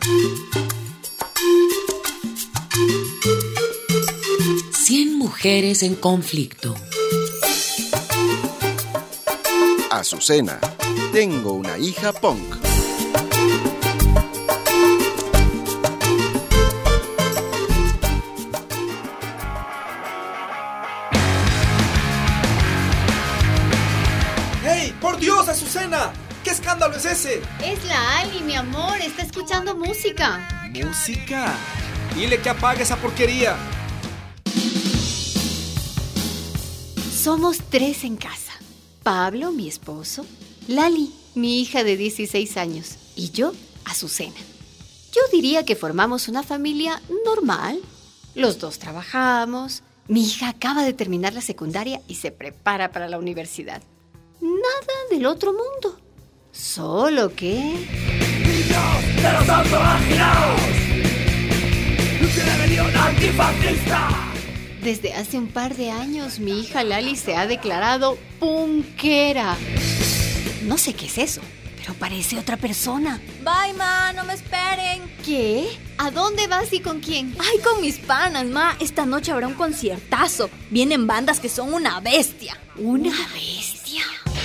Cien mujeres en conflicto. Azucena, tengo una hija punk. ¡Hey! ¡Por Dios, Azucena! ¿Qué escándalo es ese? Es la Ali, mi amor, está escuchando música. ¿Música? Dile que apague esa porquería. Somos 3 en casa. Pablo, mi esposo, Lali, mi hija de 16 años, y yo, Azucena. Yo diría que formamos una familia normal. Los 2 trabajamos. Mi hija acaba de terminar la secundaria y se prepara para la universidad. Nada del otro mundo. Solo que... ¡Niños de los automarginados! ¡Lucha de rebelión antifascista! Desde hace un par de años, mi hija Lali se ha declarado punkera. No sé qué es eso, pero parece otra persona. Bye, ma, no me esperen. ¿Qué? ¿A dónde vas y con quién? Ay, con mis panas, ma. Esta noche habrá un conciertazo. Vienen bandas que son una bestia. ¿Una bestia?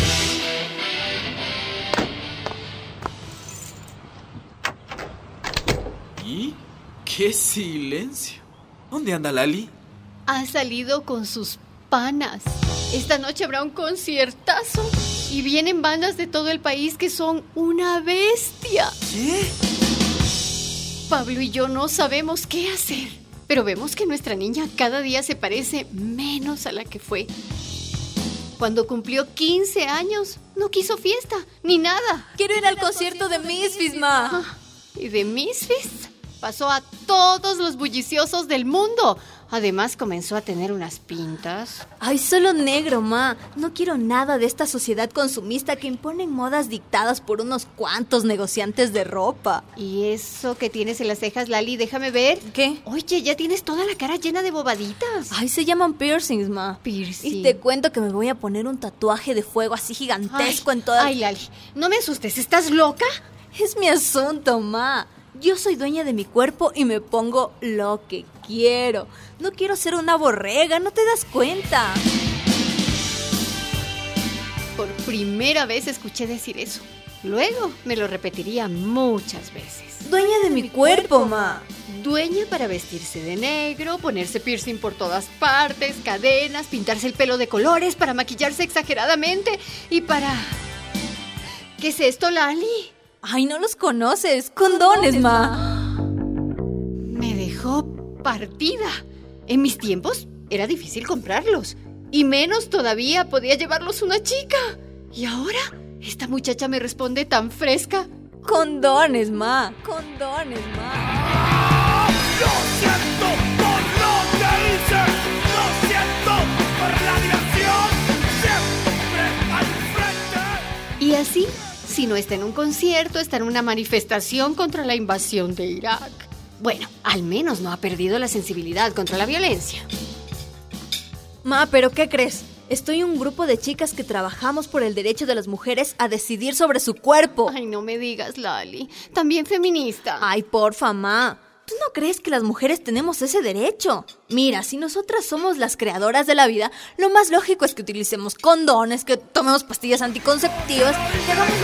¿Y? ¡Qué silencio! ¿Dónde anda Lali? Ha salido con sus panas. Esta noche habrá un conciertazo y vienen bandas de todo el país que son una bestia. ¿Qué? Pablo y yo no sabemos qué hacer, pero vemos que nuestra niña cada día se parece menos a la que fue. Cuando cumplió 15 años, no quiso fiesta, ni nada. Quiero ir al concierto de Misfits, ma. ¿Y de Misfits? Pasó a todos los bulliciosos del mundo. Además, comenzó a tener unas pintas. Ay, solo negro, ma. No quiero nada de esta sociedad consumista que imponen modas dictadas por unos cuantos negociantes de ropa. ¿Y eso que tienes en las cejas, Lali? Déjame ver. ¿Qué? Oye, ya tienes toda la cara llena de bobaditas. Ay, se llaman piercings, ma. Piercing. Y te cuento que me voy a poner un tatuaje de fuego así gigantesco en toda... Ay, Lali, no me asustes. ¿Estás loca? Es mi asunto, ma. Yo soy dueña de mi cuerpo y me pongo lo que quiero. No quiero ser una borrega, ¿no te das cuenta? Por primera vez escuché decir eso. Luego me lo repetiría muchas veces. Dueña de mi cuerpo, ma. Dueña para vestirse de negro, ponerse piercing por todas partes, cadenas, pintarse el pelo de colores, para maquillarse exageradamente y para... ¿Qué es esto, Lali? Ay, no los conoces. Condones, ma. Me dejó partida. En mis tiempos era difícil comprarlos. Y menos todavía podía llevarlos una chica. Y ahora esta muchacha me responde tan fresca. Condones, ma. Condones, ma. Lo siento por lo que hice. Lo siento por la diversión. Siempre al frente. Y así, si no está en un concierto, está en una manifestación contra la invasión de Irak. Bueno, al menos no ha perdido la sensibilidad contra la violencia. Ma, ¿pero qué crees? Estoy en un grupo de chicas que trabajamos por el derecho de las mujeres a decidir sobre su cuerpo. Ay, no me digas, Lali. También feminista. Ay, porfa, ma. ¿Tú no crees que las mujeres tenemos ese derecho? Mira, si nosotras somos las creadoras de la vida, lo más lógico es que utilicemos condones, que tomemos pastillas anticonceptivas, que hagamos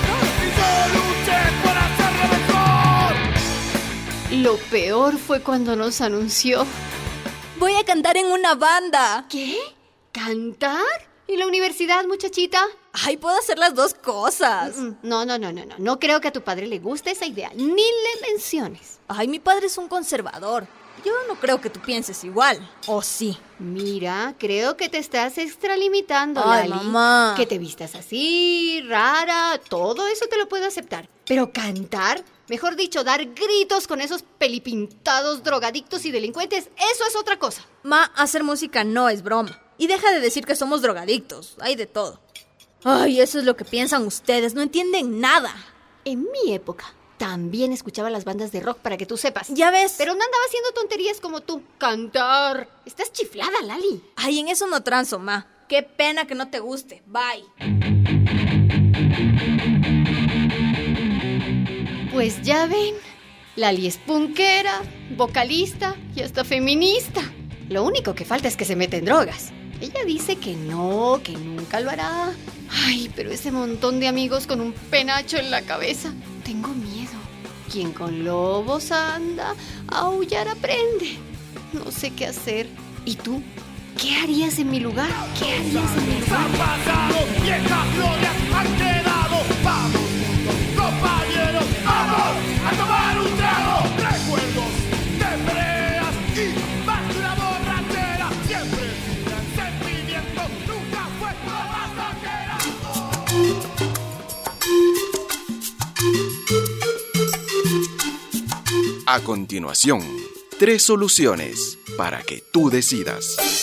Lo peor fue cuando nos anunció. Voy a cantar en una banda. ¿Qué? ¿Cantar? ¿Y la universidad, muchachita? Ay, puedo hacer las dos cosas. No. No creo que a tu padre le guste esa idea. Ni le menciones. Ay, mi padre es un conservador. Yo no creo que tú pienses igual. ¿O sí? Mira, creo que te estás extralimitando, Ay, Lali. mamá. Que te vistas así, rara, todo eso te lo puedo aceptar. Pero cantar, mejor dicho, dar gritos con esos pelipintados drogadictos y delincuentes, eso es otra cosa. Ma, hacer música no es broma. Y deja de decir que somos drogadictos. Hay de todo. Ay, eso es lo que piensan ustedes. No entienden nada. En mi época también escuchaba las bandas de rock, para que tú sepas. Ya ves. Pero no andaba haciendo tonterías como tú. Cantar. Estás chiflada, Lali. Ay, en eso no transo, ma. Qué pena que no te guste. Bye. Pues ya ven, Lali es punkera, vocalista y hasta feminista. Lo único que falta es que se mete en drogas. Ella dice que no, que nunca lo hará. Ay, pero ese montón de amigos con un penacho en la cabeza. Tengo miedo. Quien con lobos anda, a aullar aprende. No sé qué hacer. ¿Y tú? ¿Qué harías en mi lugar? ¿Qué harías en mi lugar? Han pasado, viejas glorias han quedado. Vamos juntos, compañeros, vamos a tomar un trago. Recuerdos de peleas y más de una borrachera. Siempre un sentimiento, nunca fue pasajera. A continuación, 3 soluciones para que tú decidas.